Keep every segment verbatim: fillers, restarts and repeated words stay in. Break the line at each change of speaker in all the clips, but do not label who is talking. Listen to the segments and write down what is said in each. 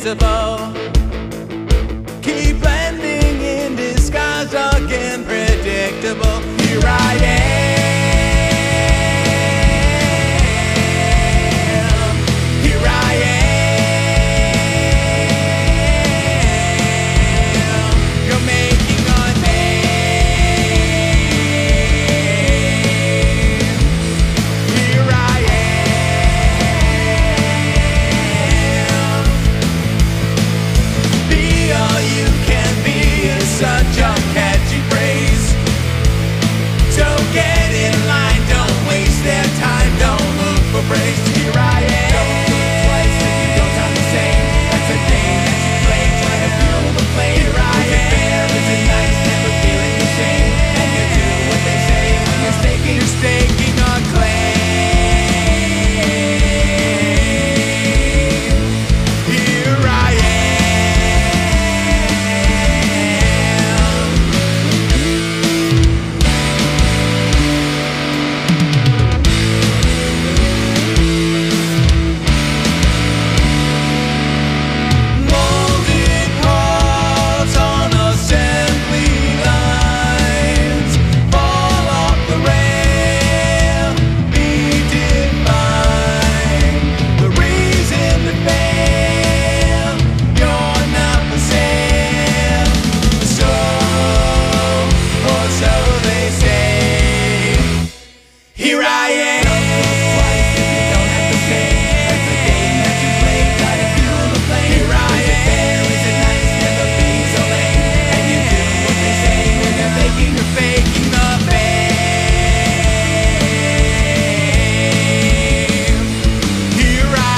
predictable. Keep blending in disguise, again predictable. Here I am. Here I am. You're making a name. Here I am. Be all you can be is such a catchy phrase. So get in line, don't waste their time, don't look for praise. Here I am. Don't look twice if you don't sound the same. That's a game that you play, try to feel the flame. Here I am. Fair, is it nice, never feeling the shame. And you do what they say when you're staking, you're staking a claim. Here I Molded parts on assembly lines fall off the rail, be defined. The reason to fail, you're not for sale. So, or so they say. Here I am. Here I am. Is it nice, never be so lame. And you do what they say when they're faking, you're faking the fame. Here I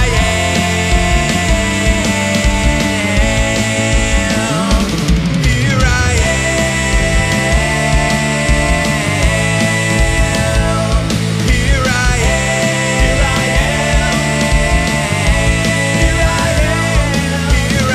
am. Here I am. Here I am. Here I am. Here I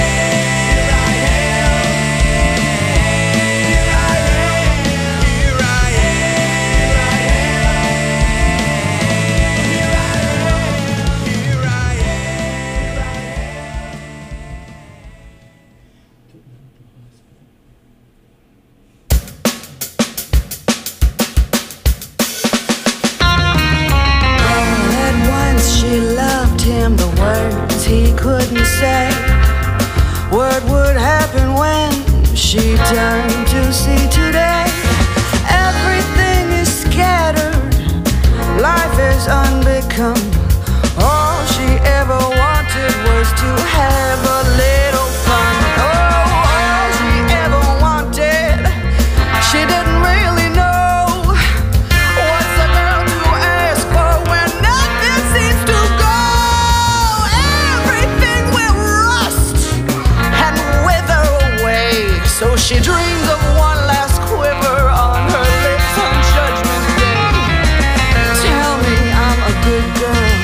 And once she loved him, the words he couldn't say. What would happen when she turned to see today? Everything is scattered, life is unbecome. All she ever wanted was to have a little fun. Oh, all she ever wanted, she didn't really know. What's a girl to ask for when nothing seems to go? Everything will rust and wither away. So she dreams of one last quiver on her lips on Judgment Day. Tell me I'm a good girl,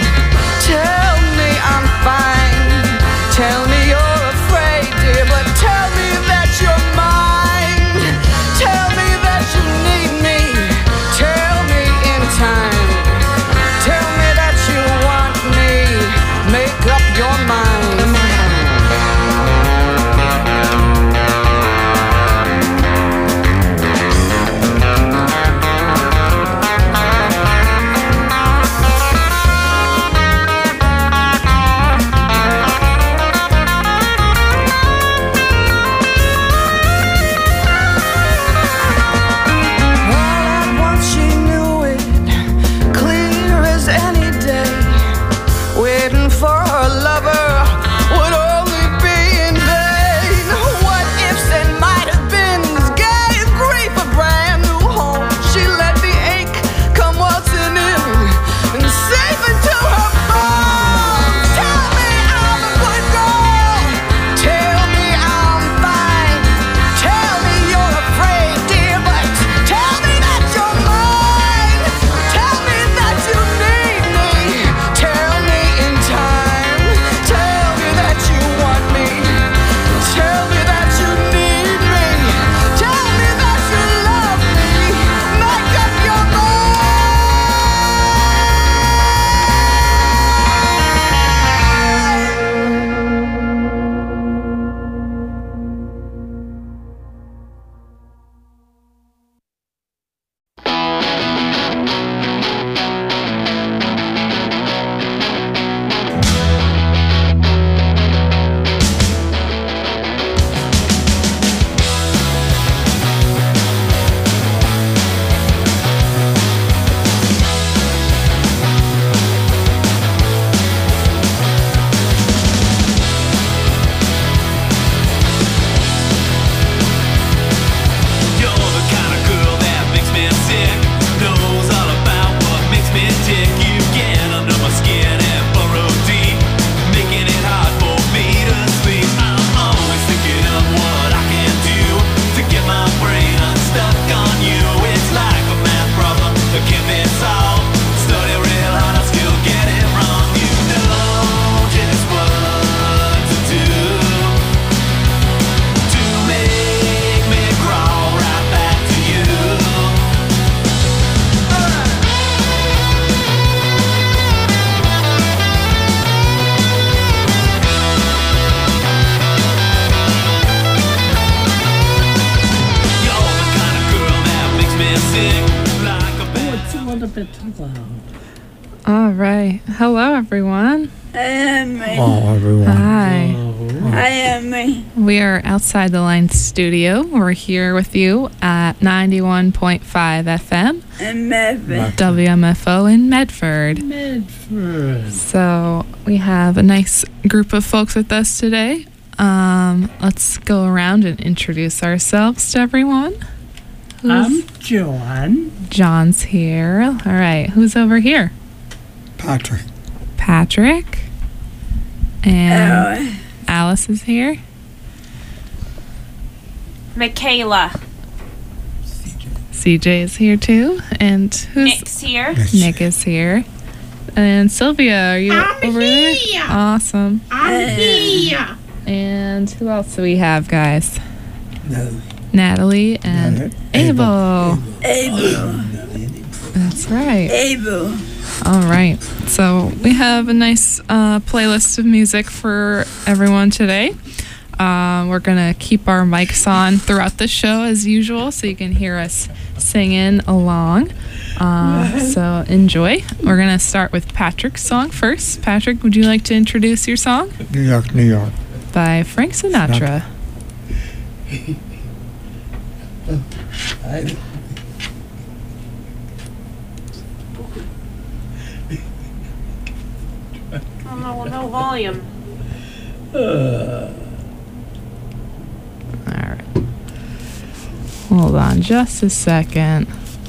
little bit loud.
All right. Hello, everyone.
I am me.
Oh, everyone.
Hi.
I am me.
We are outside the line studio. We're here with you at ninety-one point five F M,
In Medford.
W M F O in Medford.
Medford.
So we have a nice group of folks with us today. Um, let's go around and introduce ourselves to everyone. Who's
I'm John.
John's here. All right. Who's over here?
Patrick.
Patrick. And
Uh,
Alice is here.
Michaela.
C J is here too. And who's
Nick's here.
Nick is here. And Sylvia, are you
I'm
over
here.
there? Awesome.
I'm here.
And who else do we have, guys?
No.
Natalie and
Natalie.
Abel.
Abel.
That's right.
Abel.
All right. So we have a nice uh, playlist of music for everyone today. Um, we're going to keep our mics on throughout the show as usual so you can hear us singing along. Uh, so enjoy. We're going to start with Patrick's song first. Patrick, would you like to introduce your song?
New York, New York.
By Frank Sinatra.
I,
Oh no, no volume.
All right. Hold on just a second.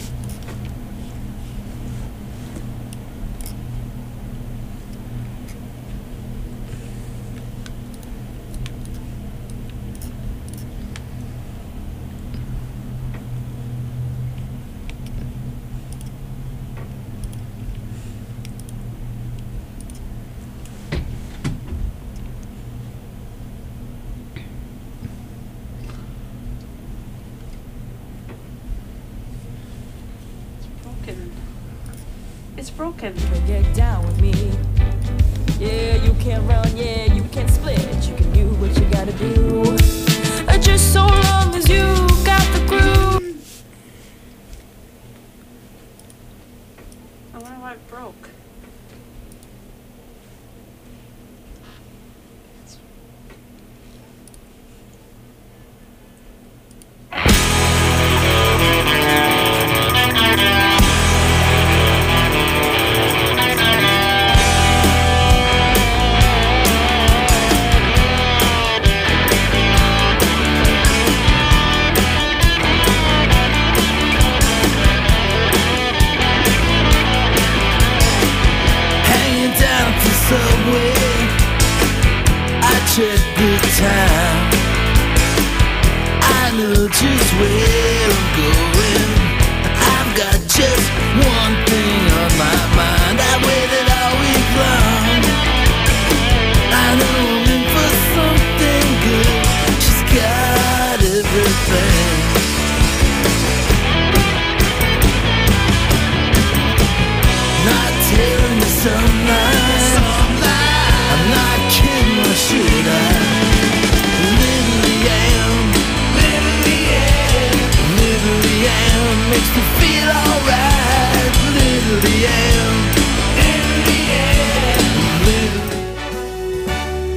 Broken. It's broken.
Get down with me. Yeah, you can run, yeah, you can split. You can do what you gotta do. Uh, Just so long as you got the groove.
I wonder why it broke.
Hanging down at the subway, I check the time. I know just where I'm going. I've got just one thing on my mind. I waited all week long. I know I'm in for something good. She's got everything. Not telling you some lies. I'm not kidding, or should I? Literally am. Literally am. Literally am. Makes me feel alright. Literally am. Literally am. Literally.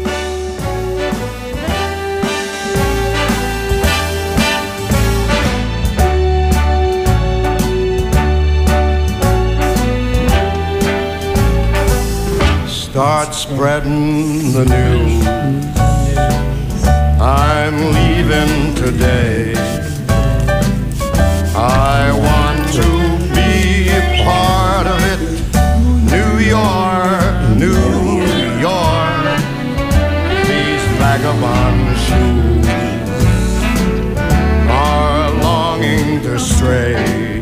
Start spreading the news. I'm leaving today. I want to be a part of it. New York, New York. These vagabond shoes are longing to stray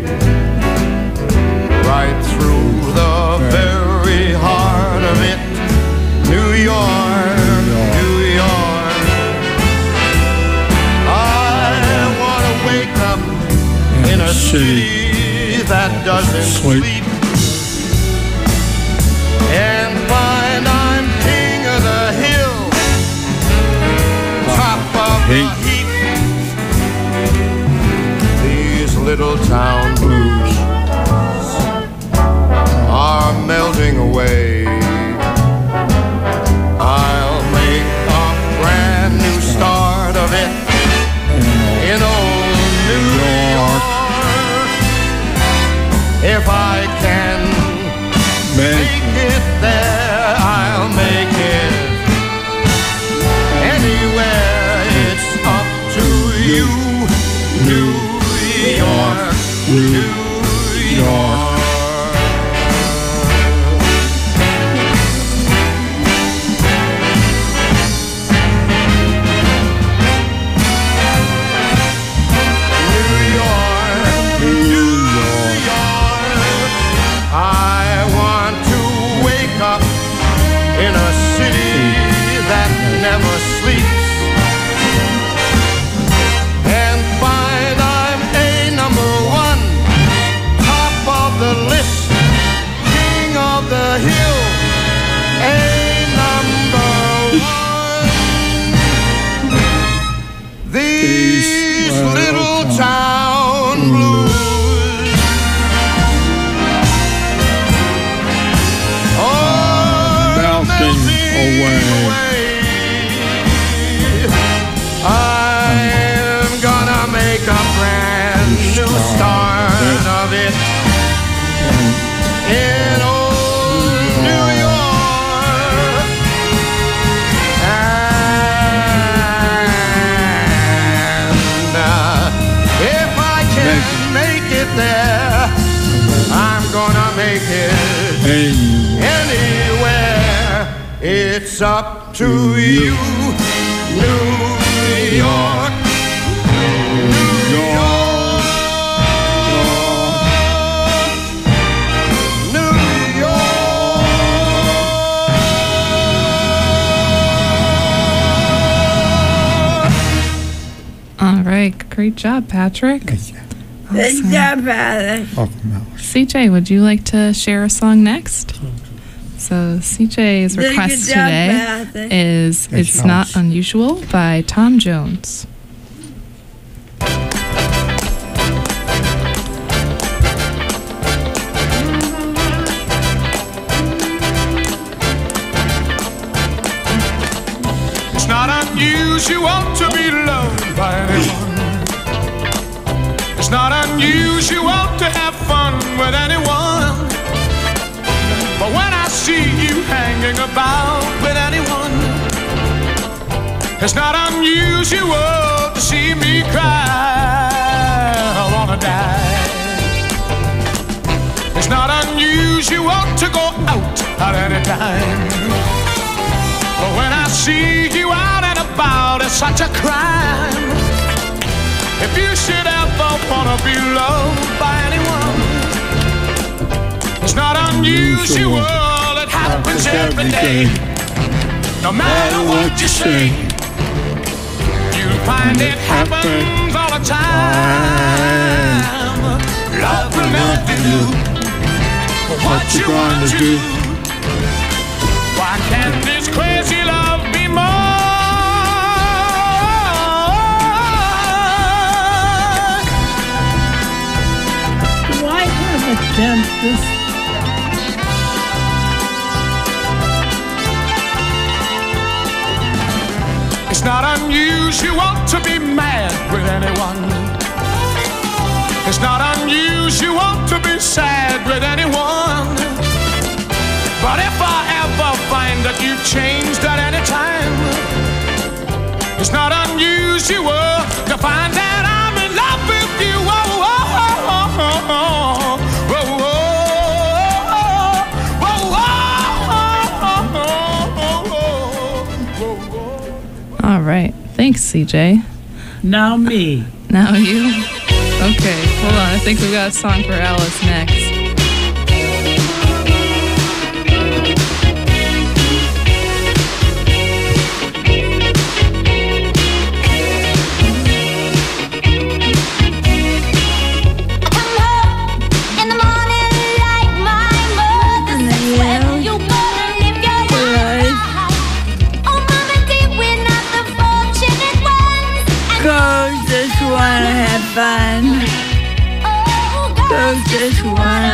right through the very heart of it. New York, New York. I want to wake up in a city that doesn't sleep and find I'm king of the hill, top of the heap. These little town blues If I can make it there, I'll make it anywhere. It's up to you. New York, New York. Never sleeps, and find I'm a number one, top of the list, king of the hill, a number one. These little town blues, oh, melting away. I'm gonna make a brand new start of it in old New York. And uh, if I can make it there, I'm gonna make it anywhere. It's up to you. New York, New York, New York.
All right, great job, Patrick.
Good job, Patrick.
C J, would you like to share a song next? So C J's
Did a
request
good job,
today
Patrick.
is
Good
It's
job.
Not Unusual by Tom Jones.
It's not unusual to be loved by anyone. It's not unusual to have fun with anyone. But when I see you hanging about with anyone, it's not unusual to see me cry. I wanna die. It's not unusual to go out at any time. But when I see you out and about, it's such a crime. If you should ever wanna be loved by anyone, it's not unusual, it happens every day. No matter what you say, you'll find it happens all the time. Love will never do what you want to do. Why can't this crazy love be more?
Do I have a dentist?
It's not unusual to be mad with anyone. It's not unusual to be sad with anyone. But if I ever find that you've changed at any time, it's not unusual to find that I'm in love with you. Oh, oh, oh, oh, oh, oh, oh, oh, oh.
All right. Thanks, C J.
Now me.
Now you. Okay, hold on. I think we've got a song for Alice next.
Cause just wanna have fun. Cause just wanna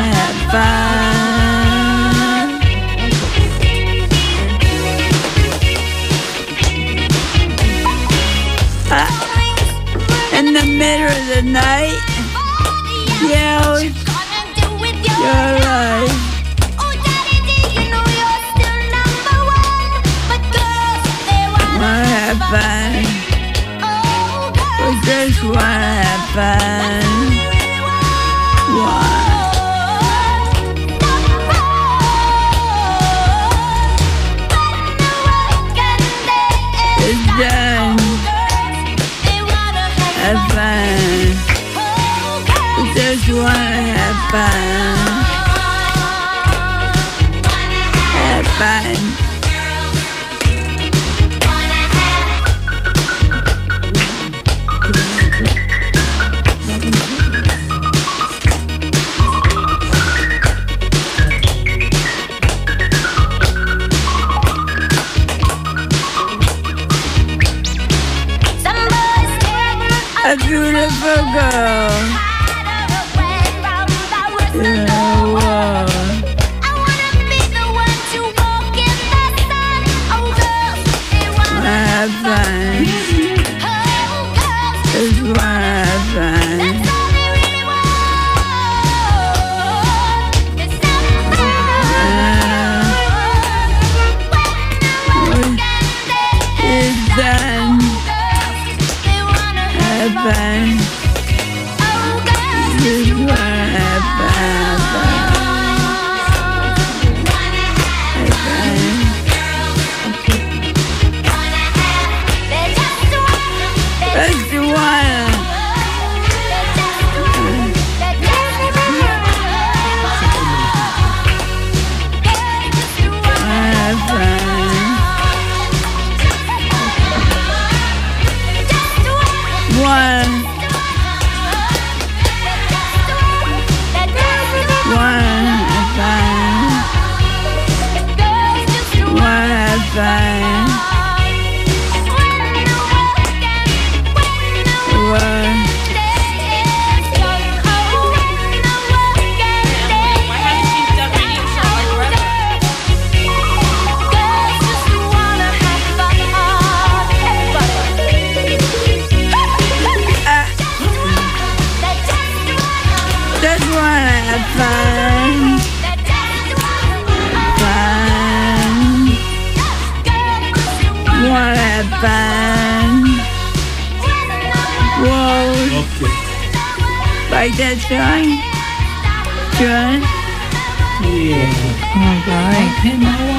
like that song? John?
Yeah.
All right.
Okay,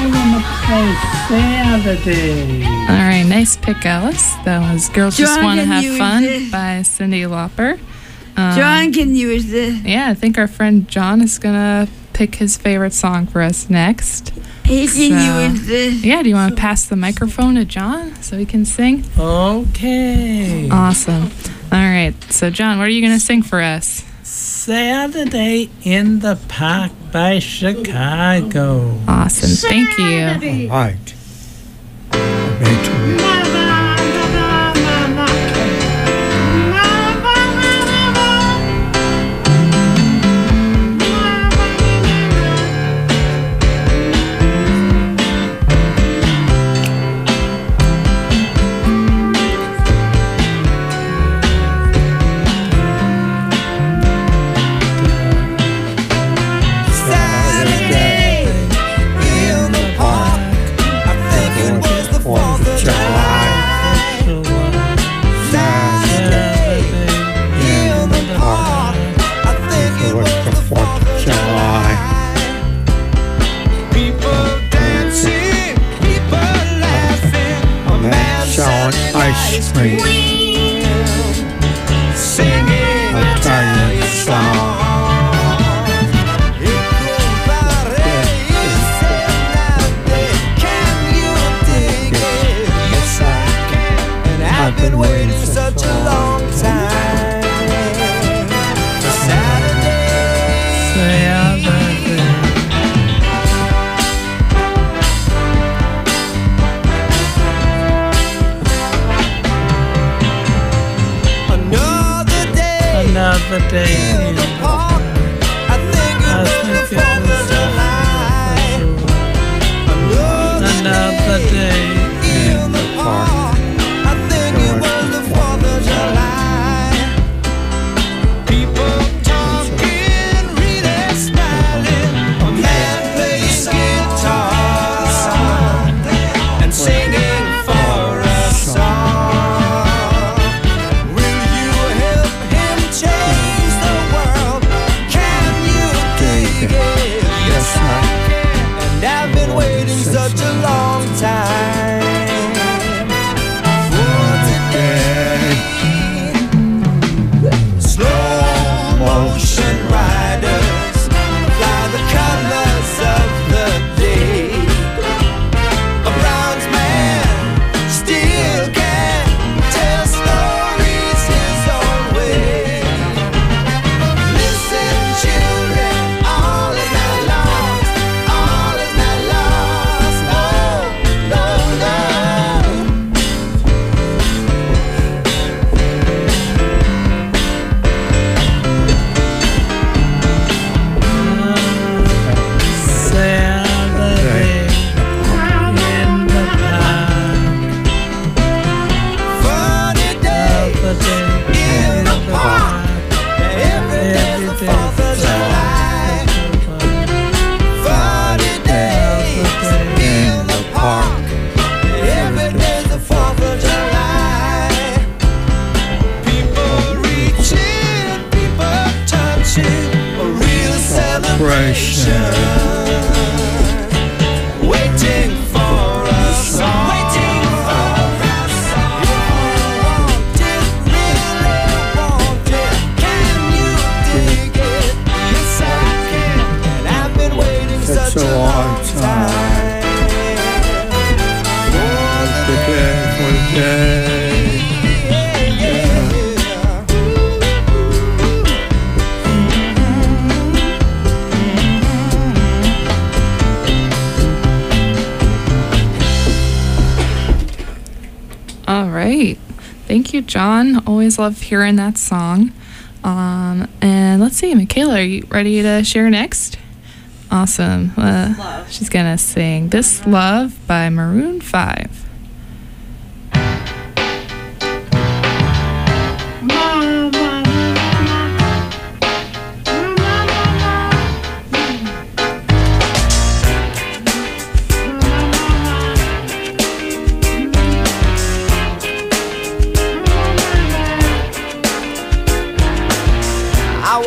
now I'm gonna play Saturday.
All right, nice pick, Alice. That was "Girls Just
John,
Want to
can
Have
you
Fun"
use this?
by Cyndi Lauper. Um,
John can use this.
Yeah, I think our friend John is gonna pick his favorite song for us next.
He can
So-
use this.
Yeah, do you want to pass the microphone to John so he can sing?
Okay.
Awesome. All right, so John, what are you gonna sing for us?
Saturday in the Park by Chicago.
Awesome, thank you.
All right. Me too.
Saturday in the park. I think it was the Fourth of July. Saturday in the park. I think it was the Fourth of July. People dancing, people laughing. A man
selling
selling
ice cream.
singing an Italian song. I've been waiting for such a long time. Saturday.
Saturday.
Another day
Another day
in
in
the
the
park. I think it
I
was
think
the
it
Fourth
was
of July. Another
Another day
in the park. I think it was the Fourth of July. People talking, really smiling. A man plays guitar and singing for a song. Will you help him change the world? Can you dig it? Yes, I can. And I've been waiting such a long time for today. Slow motion riders fly the colors of the day. A bronze man still can tell stories his own way. Listen, children, all is not lost. All is not lost. No, no, no.
Saturday in the park.
Funny day
Another day
in the park. Every day's the Fourth of July. Funny days in the park. Every day's the Fourth of July. People reaching, people touching, a real celebration. Waiting for a song. Waiting for a song. If you want it, really want it, can you dig it? Yes, I can. And I've been waiting
Such
such
a
a
long
long time. For
The day for the day.
All right. Thank you, John. Always love hearing that song. Um, and let's see, Michaela, are you ready to share next? Awesome. Uh, she's going to sing This Love by Maroon five.
I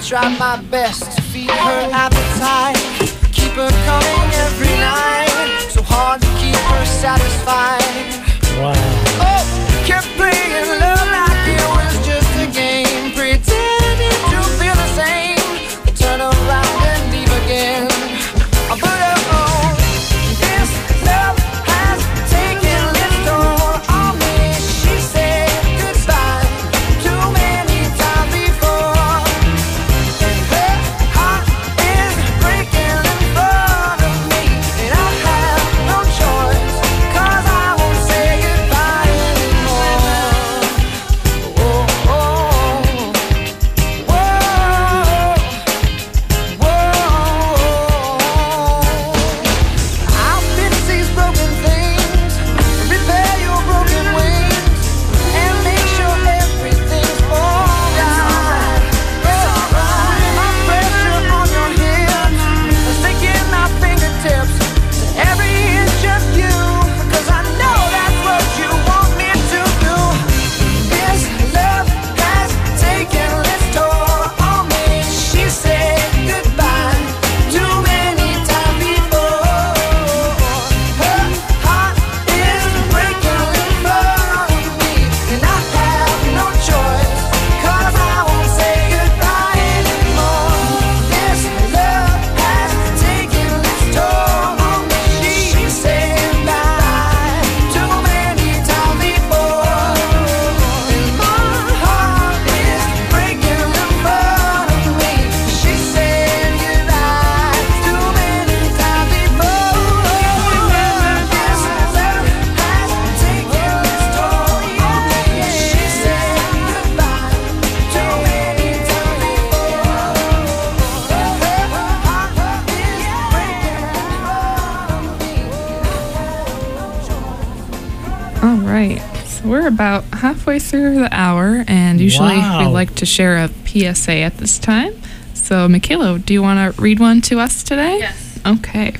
try my best to feed her appetite, keep her coming every night. So hard to keep her satisfied.
Wow.
Oh, kept playing love like it was just a game, pretending to feel the same. Turn around and leave again. But oh, this love has taken its toll on me. She said goodbye too many times before, and her heart is breaking in front of me, and I have no choice, 'cause I won't say goodbye anymore. Oh, oh, whoa, whoa. I'll fix these broken things, repair your broken wings, and make sure everything's alright. It's alright. My pressure on your hips, sticking my fingertips to every inch of you, 'cause I know that's what you want me to do. This love has taken its toll on me. She said goodbye too many times before. Her heart is breaking in front of me, and I have no choice, 'cause I won't say goodbye anymore. This love has taken its toll on me. She said goodbye too many times before, and my heart is breaking in front of me. She said goodbye too many times before. This love has taken its toll on me. She said goodbye too many times before. Her heart is breaking in front of me.
All right. So we're about halfway through the hour, and usually
Wow.
we like to share a P S A at this time. So, Michaela, do you want to read one to us today?
Yes.
Okay.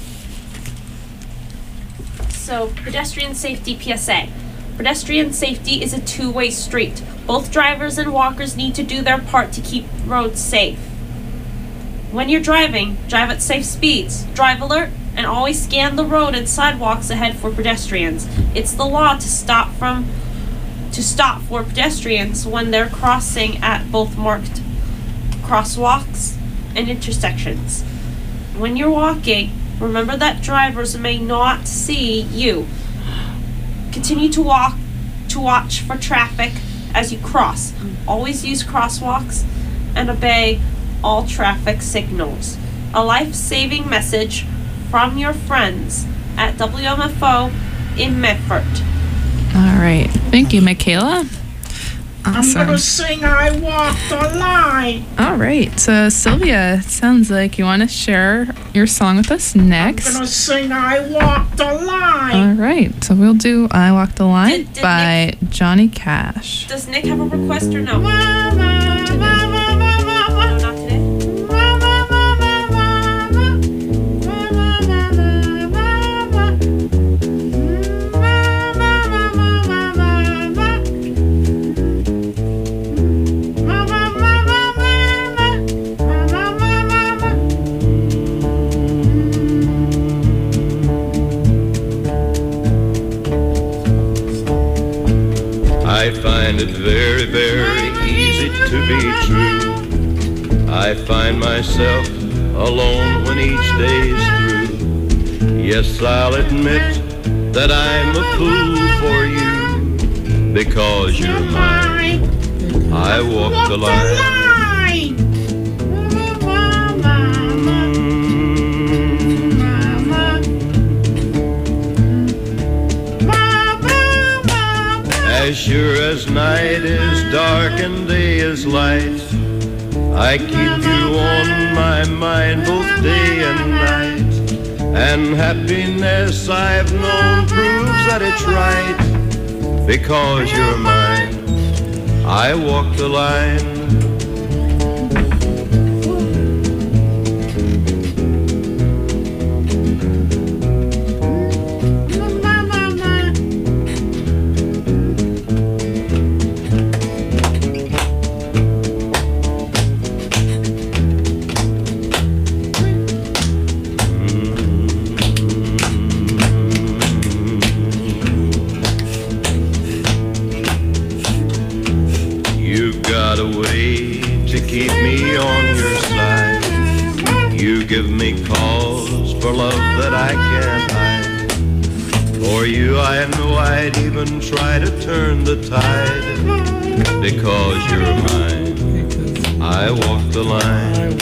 So, pedestrian safety P S A. Pedestrian safety is a two-way street. Both drivers and walkers need to do their part to keep roads safe. When you're driving, drive at safe speeds, drive alert, and always scan the road and sidewalks ahead for pedestrians. It's the law to stop from to stop for pedestrians when they're crossing at both marked crosswalks and intersections. When you're walking, remember that drivers may not see you. Continue to walk to watch for traffic as you cross. Always use crosswalks and obey all traffic signals. A life-saving message from your friends at W M F O in Medford.
All right. Thank you, Michaela.
I'm
Awesome.
gonna sing I Walked the Line.
All right. So, Sylvia, it sounds like you want to share your song with us
I'm
next.
gonna sing I Walked the Line.
All right. So, we'll do I Walk the Line
Did- did
by Johnny Cash.
Does Nick have a request or no? No,
Ma, ma, ma, ma, ma, ma, ma.
not today.
Ma, ma, ma, ma, ma, ma. Ma, ma, ma, ma, ma, ma. Ma, ma, ma, ma, ma, ma, ma. Ma, ma, ma, ma, ma, ma. Ma, ma, ma, ma, ma.
I find it very, very easy to be true. I find myself alone when each day's through. Yes, I'll admit that I'm a fool for you, because you're mine. I walk the line. As sure as night is dark and day is light, I keep you on my mind both day and night. And happiness I've known proves that it's right, because you're mine. I walk the line. got a way to keep me on your side. You give me cause for love that I can't hide. For you I know I'd even try to turn the tide. Because you're mine, I walk the line.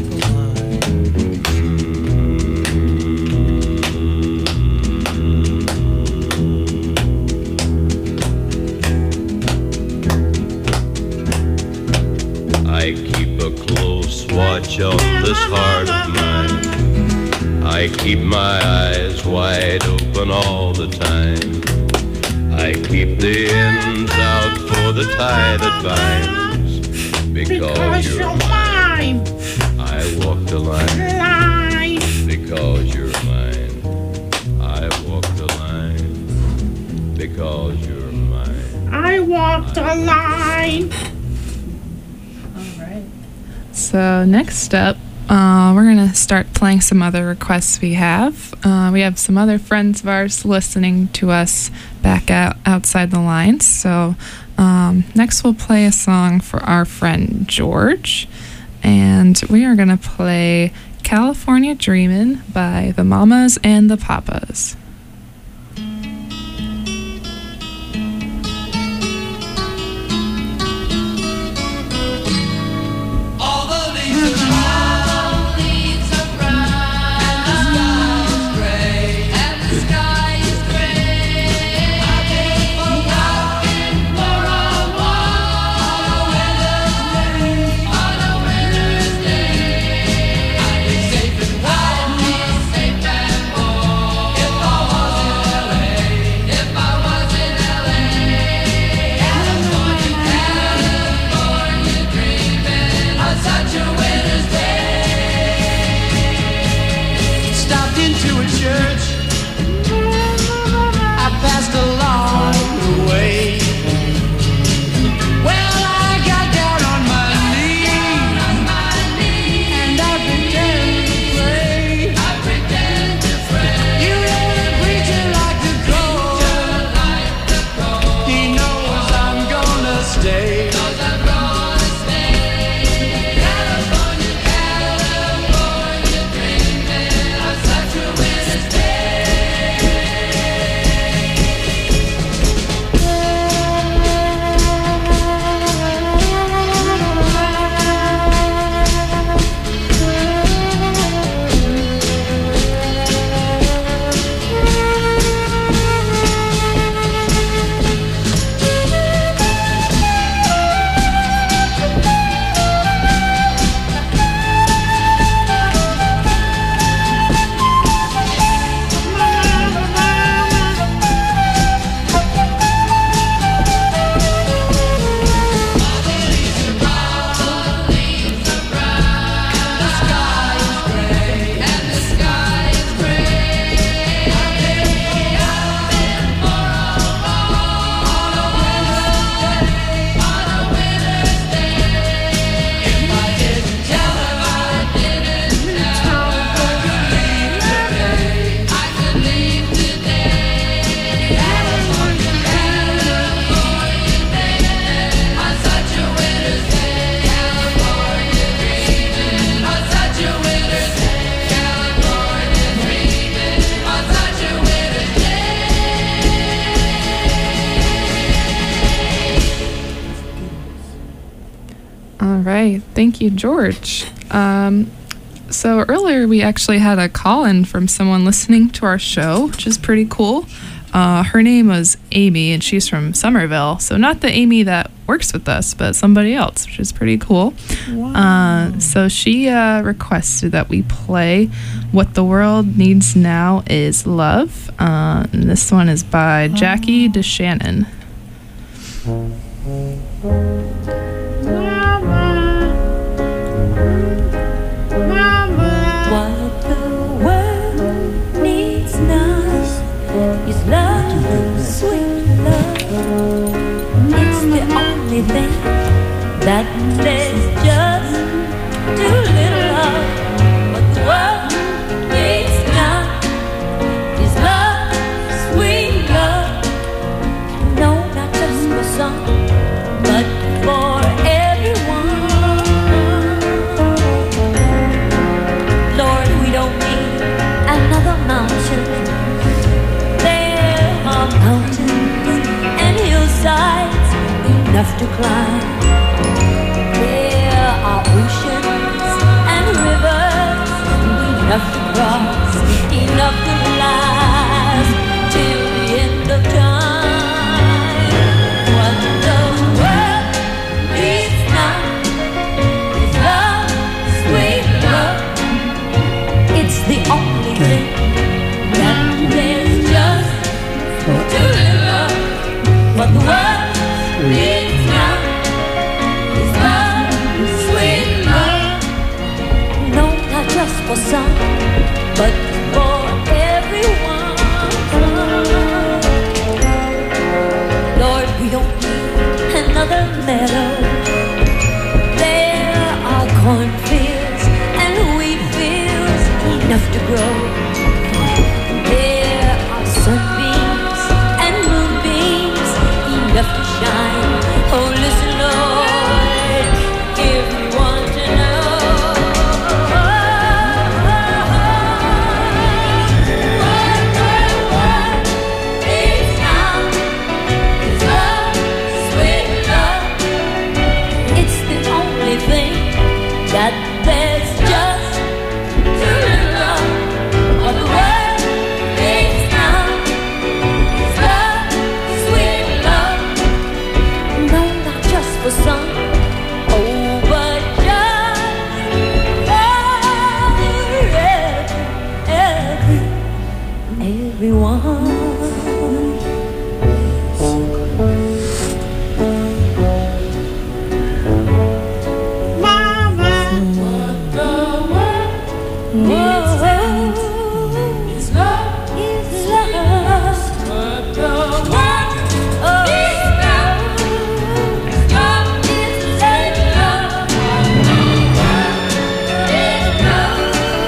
I keep a close watch on this heart of mine. I keep my eyes wide open all the time. I keep the ends out for the tie that binds. Because you're mine, I walk the line. Because you're mine, I walk the line. Because you're mine,
I walk the line.
So next up, uh, we're going to start playing some other requests we have. Uh, we have some other friends of ours listening to us back out outside the lines. So um, next we'll play a song for our friend George. And we are going to play California Dreamin' by the Mamas and the Papas. right. Thank you, George. Um, so earlier we actually had a call-in from someone listening to our show, which is pretty cool. Uh, her name was Amy, and she's from Somerville. So not the Amy that works with us, but somebody else, which is pretty cool.
Wow.
Uh, so she uh, requested that we play What the World Needs Now Is Love. Uh, and this one is by Jackie DeShannon.
What the world needs now is love, sweet love. It's the only thing that there's just too little of. What the world needs now is love, sweet love. No, not just for some, but for everyone. oceans and rivers enough to cross, enough to last till the end of time. What the world needs now is love, sweet love. It's the only thing that there's just too little love. What the world needs now is love, sweet love. No, not just for some, but for everyone. Lord, we don't need another meadow. There are cornfields and wheat fields enough to grow. There are sunbeams and moonbeams enough to shine. Oh, listen, Lord, if you want to know what the world needs now is love, sweet love. It's the only thing that there's just too little love. What the world needs now is love, sweet love. No, not just for some, oh, but just for every, every, everyone.
Mama,
What the world needs now is love, is love. What the world needs now is love, is love. Is love,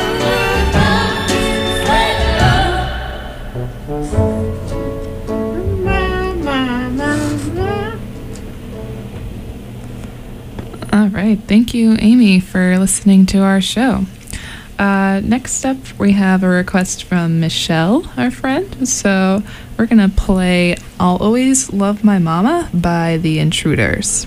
All right. Thank you, Amy, for listening to our show. Uh, next up, we have a request from Michelle, our friend. So we're going to play I'll Always Love My Mama by The Intruders.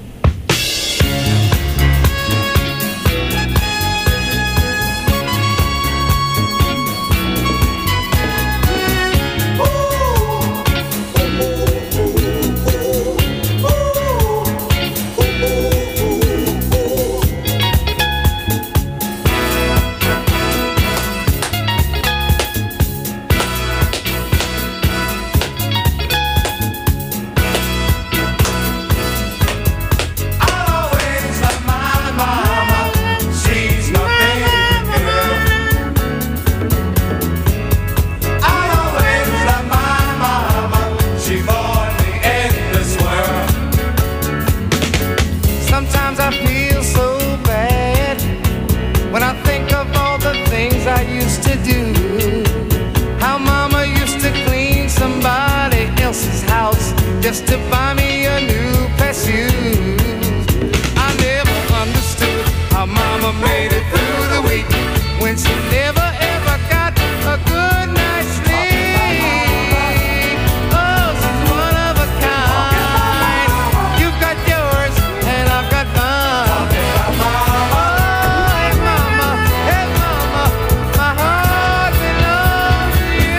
Sometimes I feel so bad when I think of all the things I used to do. How mama used to clean somebody else's house just to buy me a new pair of shoes. I never understood how mama made it through the week when she never ever got a good night's sleep. Oh, she's one of a kind. You've got yours and I've got mine. Oh, hey mama, hey mama, my heart belongs to you.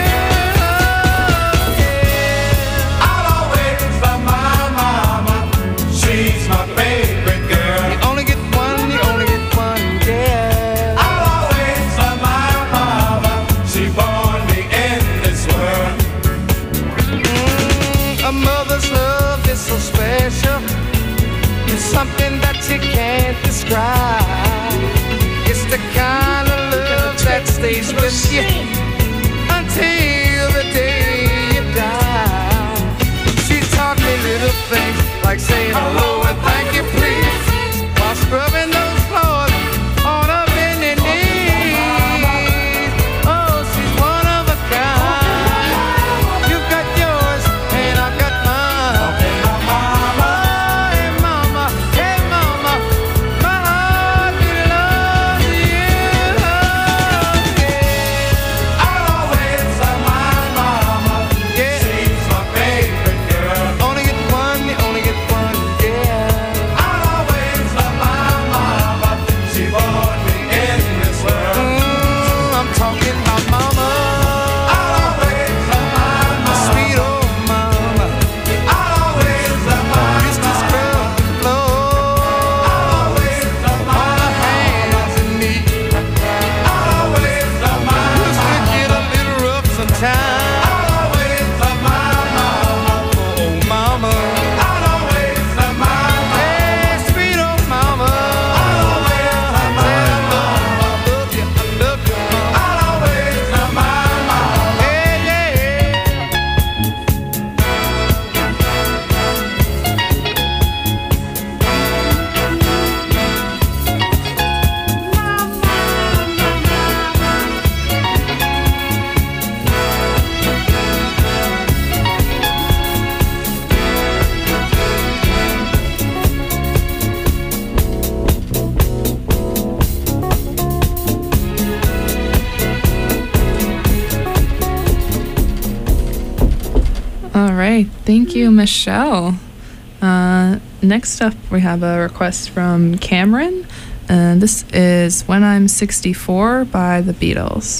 Yeah.
I'll always love my mama. She's my favorite girl.
You only get one, you only get one, yeah.
I'll always love my mama. She born me in this world.
Mm, a mother's love is so special. It's something that you can't describe. It's the kind of love that stays with you until the day you die. She taught me little things like saying hello and thank you, please, while scrubbing those floors on her bending knees. Oh, she's one of a kind. You've got yours and I've got mine. Oh, hey mama, hey mama, my heart belongs to you. Yeah.
I'll always love my mama.
Yeah.
She's my favorite girl.
Only get one, you only get one, yeah.
right. Thank you, Michelle. Uh, next up, we have a request from Cameron. And this is When I'm sixty-four by the Beatles.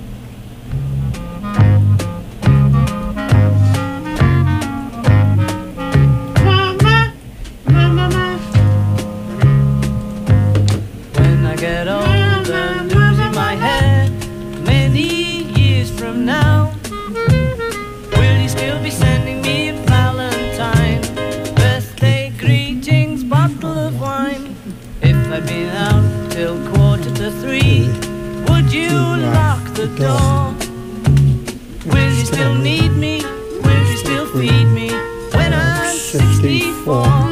When I get older, losing my head, many years from now, will you still be sending me a Valentine? Birthday greetings, bottle of wine. If I'd been out till quarter to three, would you lock the door? Will you still need me? Will you still feed me when I'm sixty-four?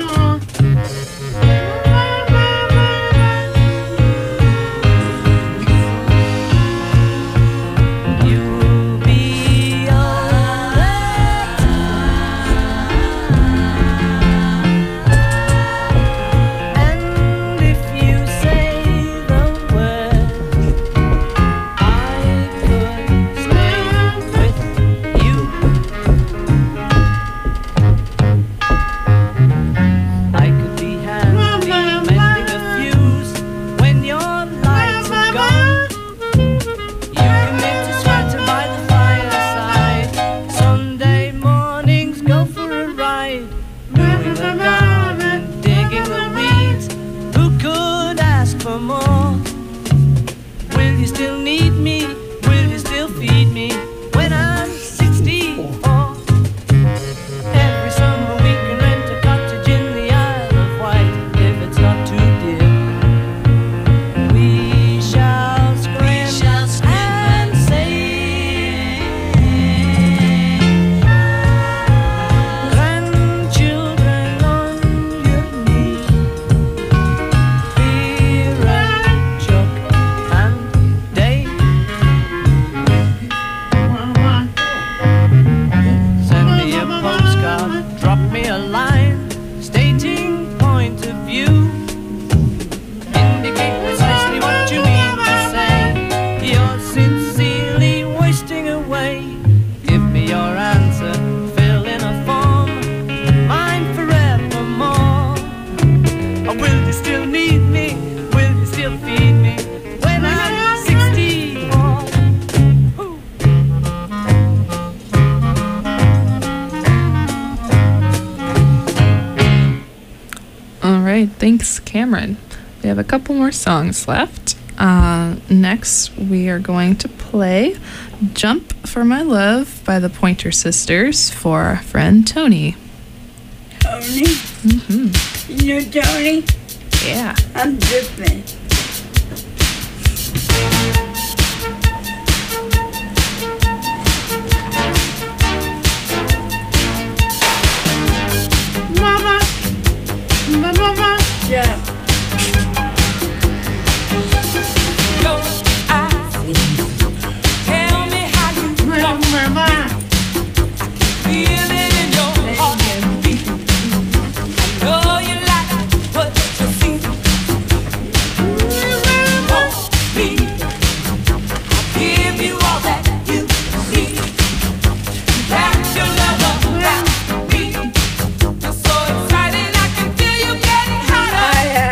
Thanks, Cameron. We have a couple more songs left. Uh, next, we are going to play Jump for My Love by the Pointer Sisters for our friend Tony.
Tony?
Mm-hmm.
You know Tony?
Yeah.
I'm dripping.
Mama, mama,
yeah.
Tell me how you feel, mama. Feel it in your heartbeat. I know you like what you see. Want me? I'll give you all that you need. Wrap your love around me. You're so excited, I can feel you getting hotter.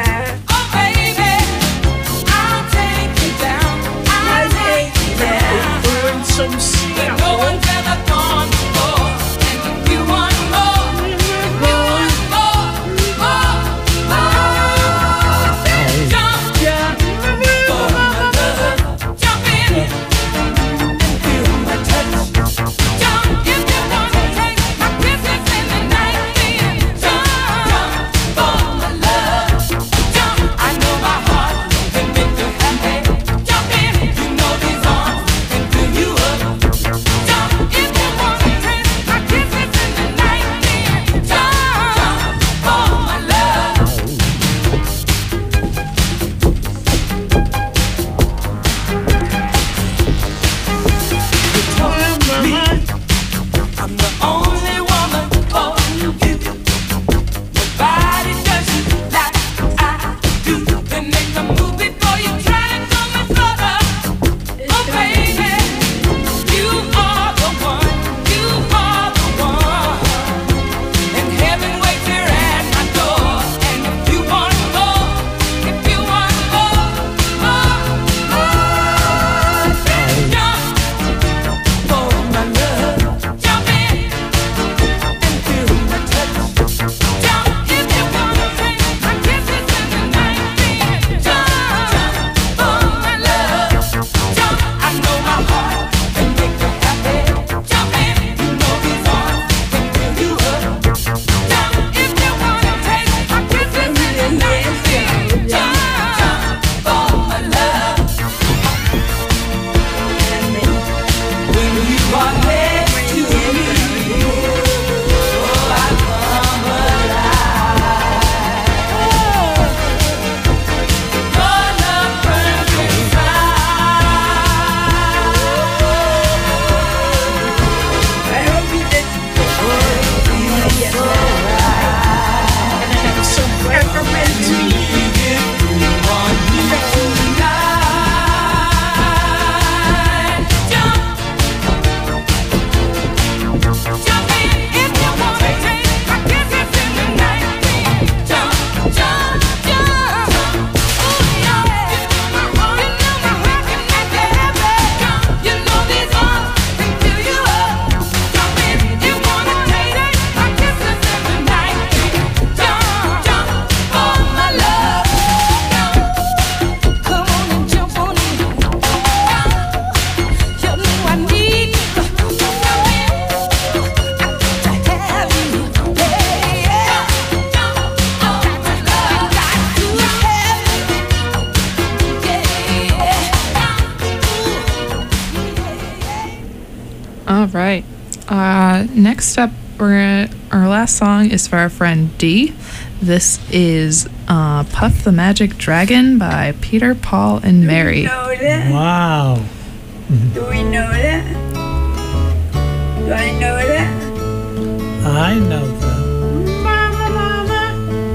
right. Uh, next up, we're gonna, our last song is for our friend D. This is uh, Puff the Magic Dragon by Peter, Paul, and Mary.
Do we know that?
Wow.
Do we know that? Do I know that?
I know that.
Mama, mama.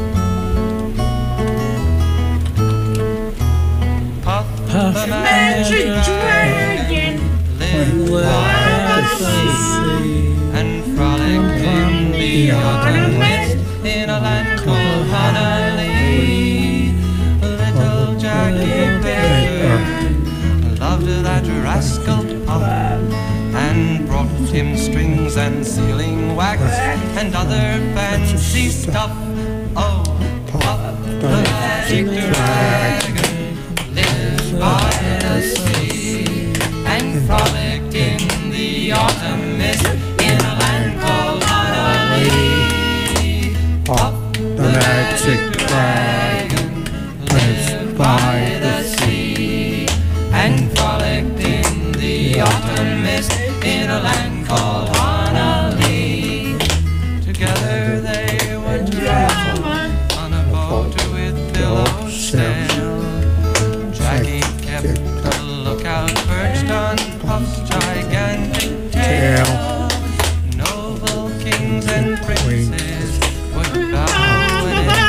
Puff
Puff
the
Magic
magic
dragon.
live
Let
by
us
the sea
see.
and frolic in the autumn mist in a land called Honolulu. Little Jackie Baker loved that rascal Puff and brought him strings and sealing wax and other fancy stuff. Oh, Puff the magic dragon lives by the sea and frolicked in the autumn mist in a land called Honolulu.
Puff the magic dragon lives by the sea
and frolicked in the autumn mist in a land called Honolulu. Together they would travel on a boat with billows sail. Jackie kept a lookout perched on Puff's gigantic tail. Noble kings and princes would bow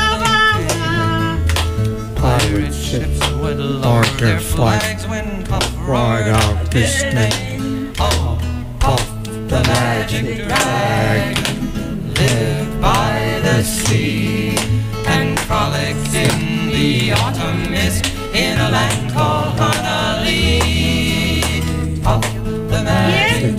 when it came. Pirate ships would lower their flags when Puff roared out his name. Oh, Puff the magic dragon lived by the sea and frolicked in the autumn mist in a land called Honolulu. Puff the magic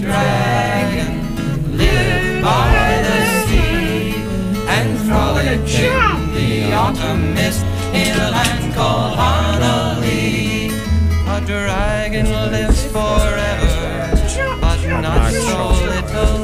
dragon lived by the sea and frolicked in the autumn mist in a land called Honolulu. A dragon lives forever, but not so little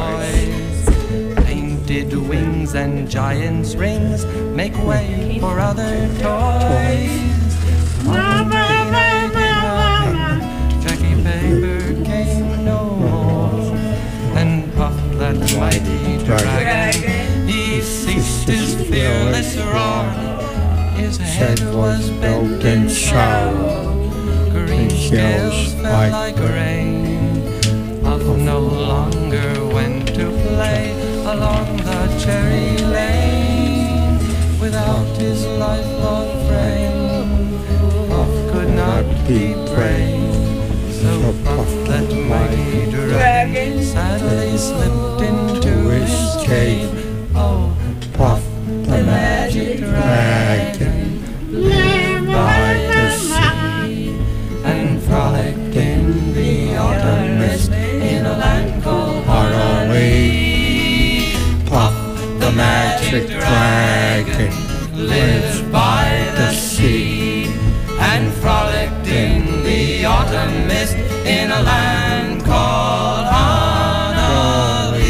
boys. Painted wings and giant's rings make way for other toys.
Mama, mama, mama.
Jackie Paper came no more, and Puff that mighty dragon, he ceased his fearless roar. His head was bent in sorrow, green scales fell like rain. Puff no longer went to play along the cherry lane without his lifelong frame. Puff could not be brave, so Puff that mighty dragon sadly slipped into his cave. Oh, Puff the magic dragon lived by the sea and frolicked in the autumn mist in a land called Honolulu. Puff the magic dragon lives by the sea and frolicked in the autumn mist in a land called Honolulu.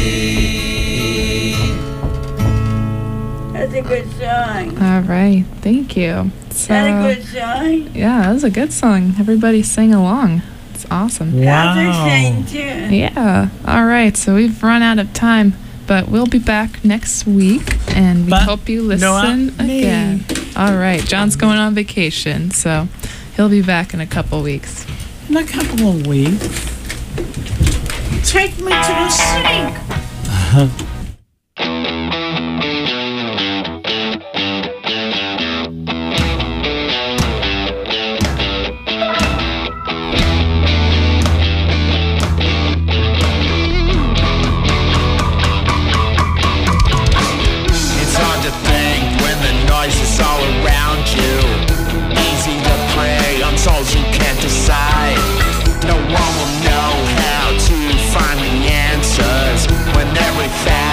That's a good song.
All right, thank you.
Is that a
So,
good song?
yeah, that was a good song. Everybody sang along. It's awesome.
Catherine
Wow.
sang too.
Yeah. All right. So we've run out of time, but we'll be back next week, and we
But
hope you
not
listen
me.
again. All right. John's going on vacation, so he'll be back in a couple weeks.
In a couple of weeks.
Take me to the sink.
It's hard to think when the noise is all around you. Easy to prey on souls you can't decide. No one will know how to find the answers when every fact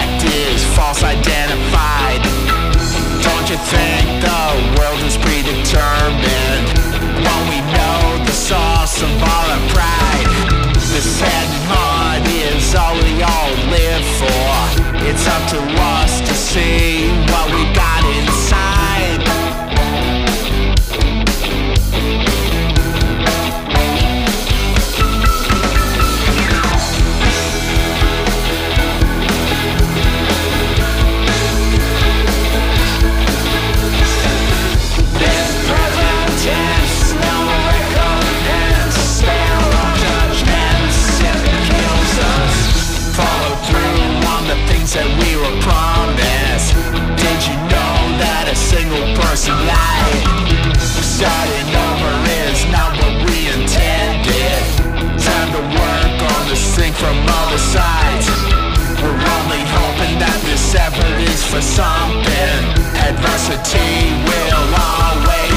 Starting over is not what we intended. Time to work on this thing from all the sides. We're only hoping that this effort is for something. Adversity will always